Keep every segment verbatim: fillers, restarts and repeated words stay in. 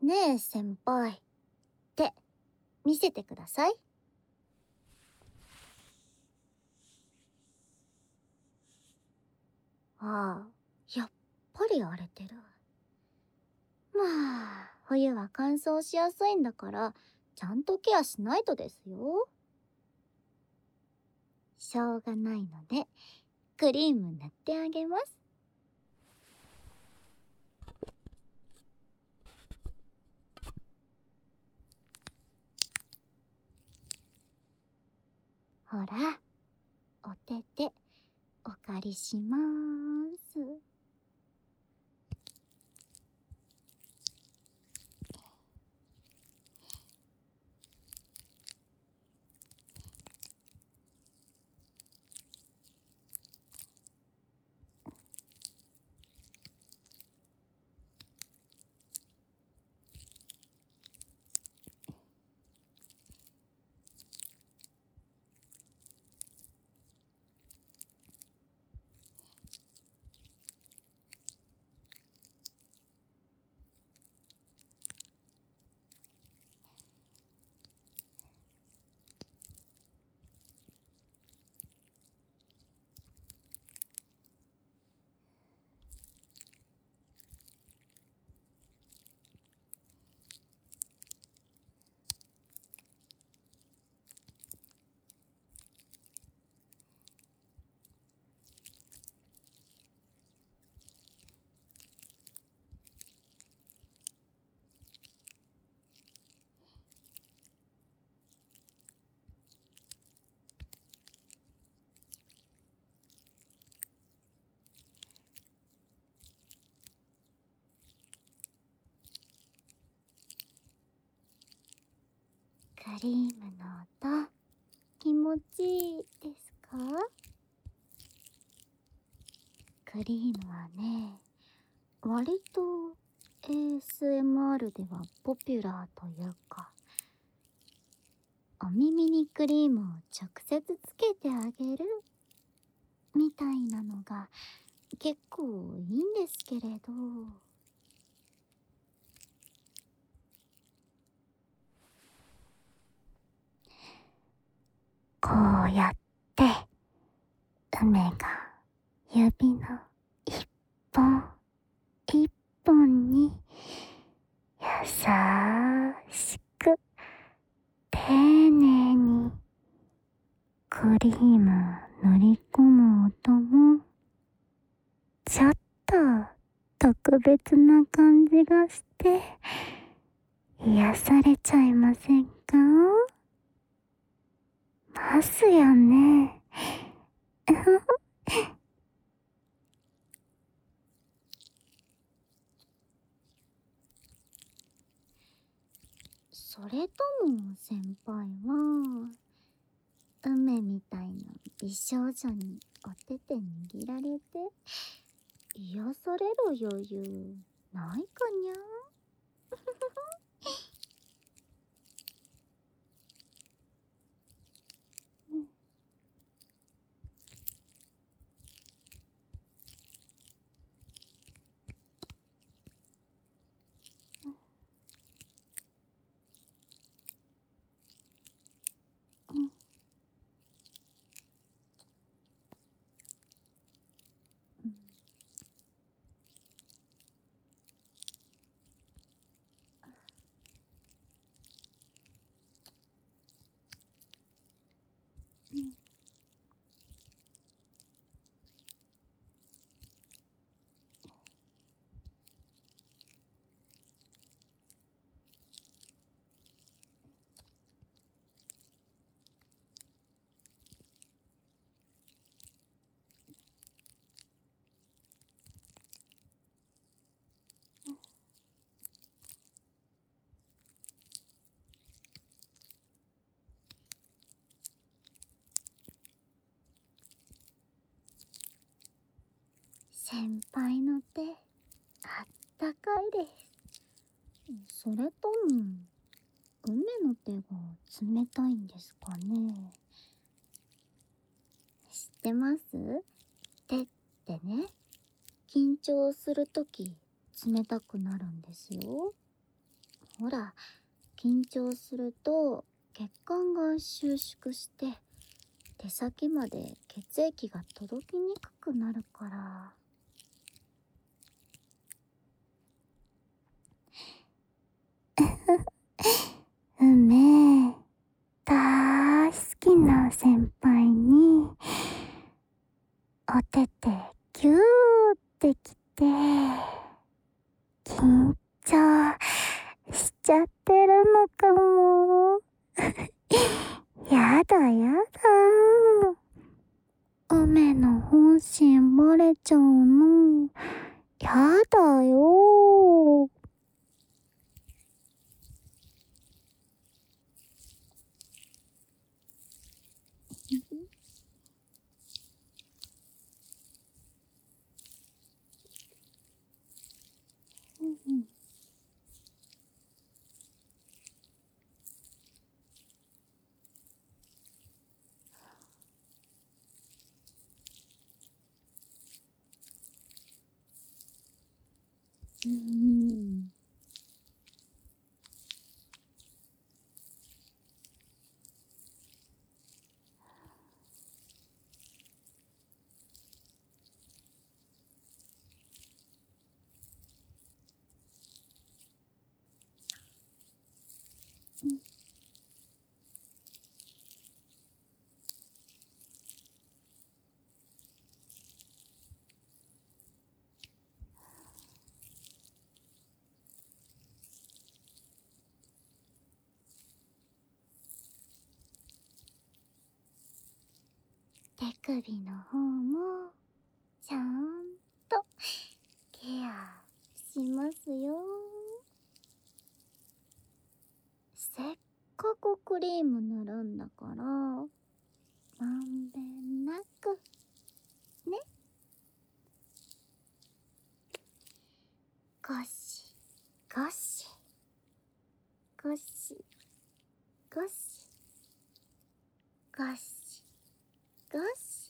ねえ先輩、手見せてください。ああ、やっぱり荒れてる。まあ冬は乾燥しやすいんだからちゃんとケアしないとですよ。しょうがないのでクリーム塗ってあげます。ほら、お手手お借りしまーす。クリームの音気持ちいいですか？クリームはね、割と エーエスエムアール ではポピュラーというか、お耳にクリームを直接つけてあげるみたいなのが結構いいんですけれど、こうやって梅が指の一本一本に優しく丁寧にクリーム塗り込む音もちょっと特別な感じがして癒されちゃいませんか？ますよね。それとも先輩は梅みたいな美少女にお手手握られて癒される余裕ないかにゃ？先輩の手あったかいです。それとも梅の手が冷たいんですかね？知ってます？手ってね、緊張するとき冷たくなるんですよ。 ほら、緊張すると血管が収縮して手先まで血液が届きにくくなるから。梅、大好きな先輩にお手てギューってきて緊張しちゃってるのかも。やだやだ。梅の本心バレちゃうの。やだよ。うん。手首の方もちゃんとケアしますよ。せっかくクリーム塗るんだからまんべんなくね。ゴシゴシゴシゴシゴシゴシ。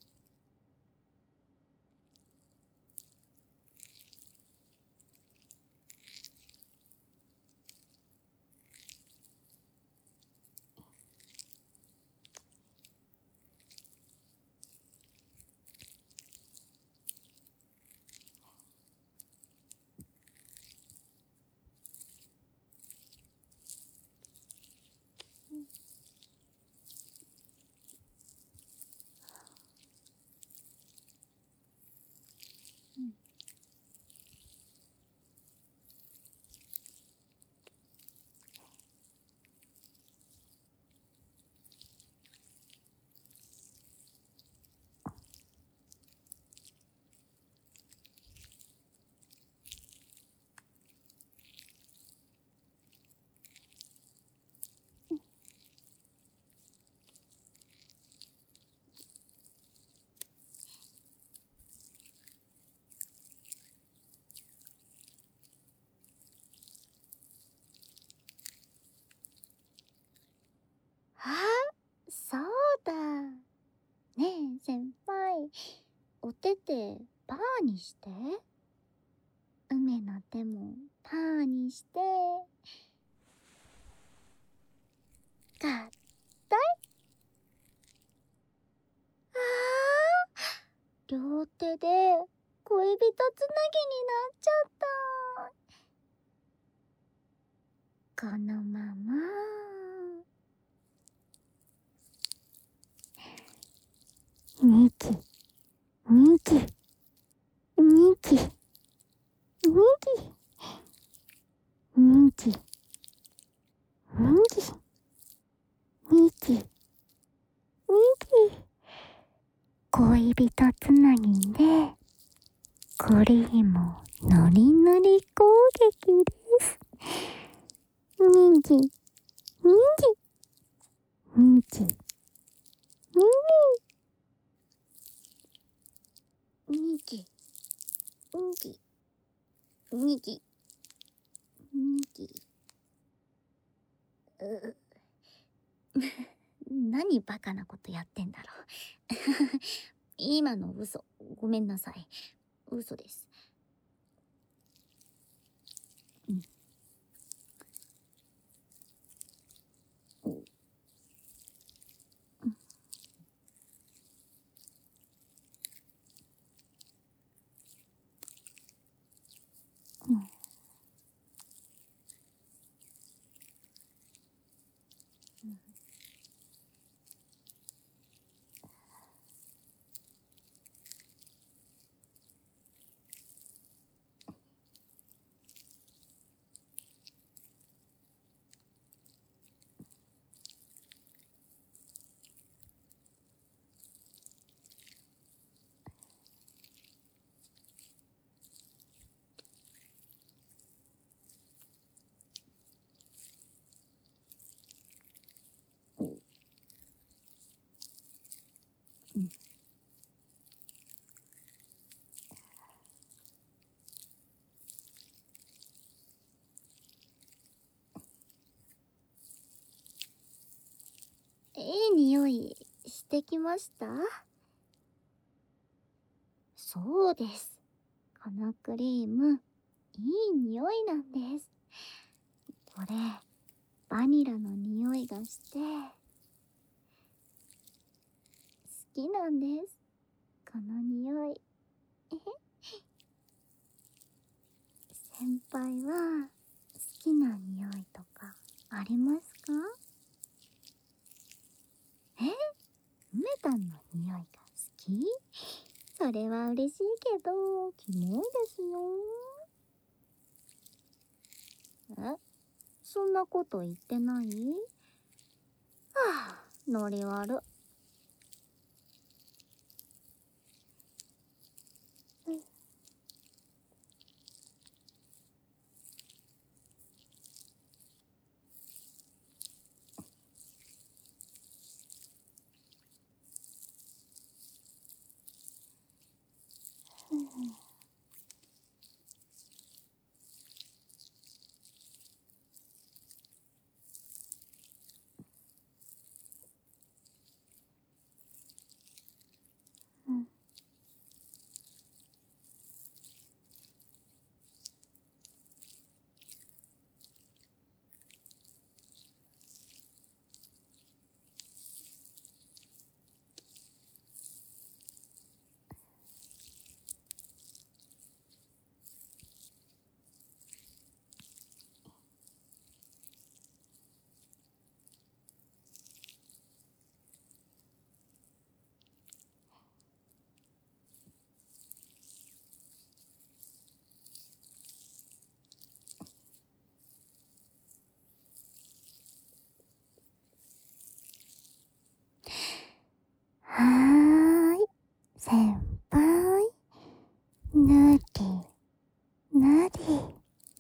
あ、そうだ。ねえ先輩、お手てパーにして。梅の手もパーにして合体。あー、両手で恋人つなぎになっちゃった。このままニキニキニキニキニキニキニキニキ。恋人つなぎでクリームのりのり攻撃です。ニキニキニキニキニキニキニキニキ。う何バカなことやってんだろう。今の嘘、ごめんなさい。嘘です。うん。 うん。うん。うん。いい匂いしてきました？そうです。このクリーム、いい匂いなんです。これ、バニラの匂いがして、好きなんです。この匂い。えへ。先輩は、好きな匂いとか、ありますか？え？メタンの匂いが好き？それは嬉しいけど、キモいですよ。え？そんなこと言ってない？はあ、ノリ悪。うん。うん。うん。はーい、先輩。ぬり、ぬり、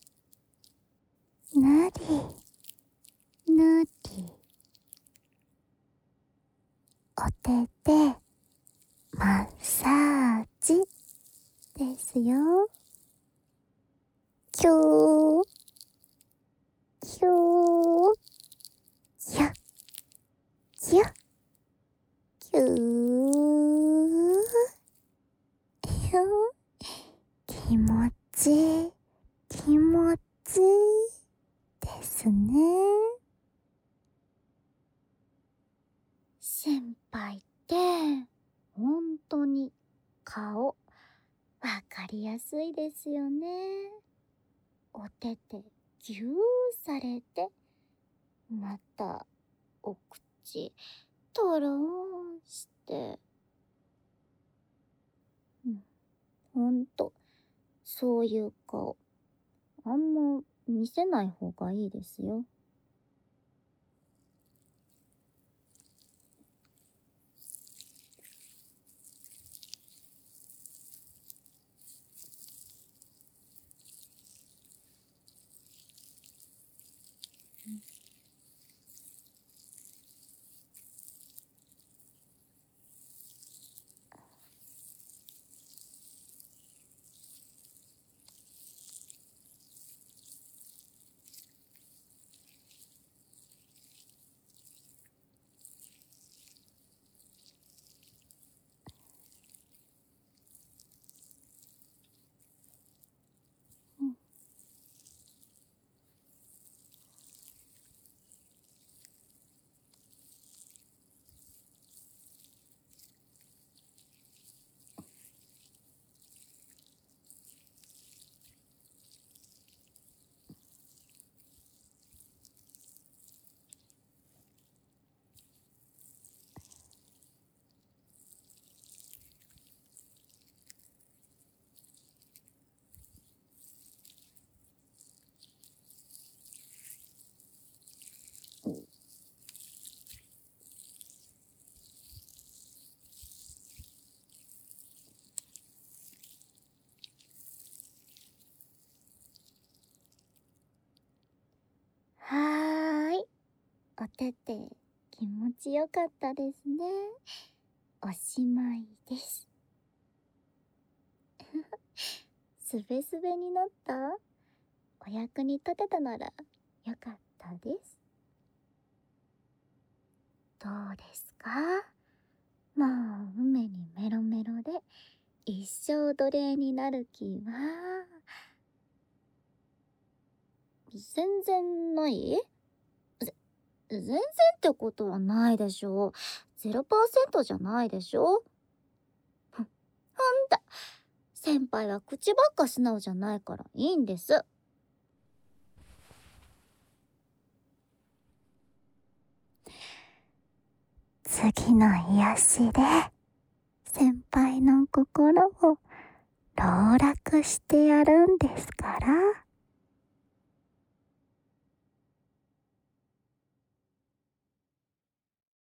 ぬり、ぬり。お手で、マッサージ、ですよ。きゅー、きゅー、きゃ、きゃ、きゅー。ひゅー。気持ちいい、気持ちいいですね。先輩って、ほんとに顔、わかりやすいですよね。お手でぎゅーされて、また、お口、とろーんして。うん、ほんと、そういう顔、あんま見せない方がいいですよ。うん。うん。 てて気持ちよかったですね。おしまいです。すべすべになった？お役に立てたならよかったです。どうですか？もう梅にメロメロで一生奴隷になる気は全然ない？ぜ全然ってことはないでしょ。ゼロパーセントじゃないでしょ。ふん、ほんだ先輩は口ばっか素直じゃないからいいんです。次の癒しで先輩の心を籠絡してやるんですから。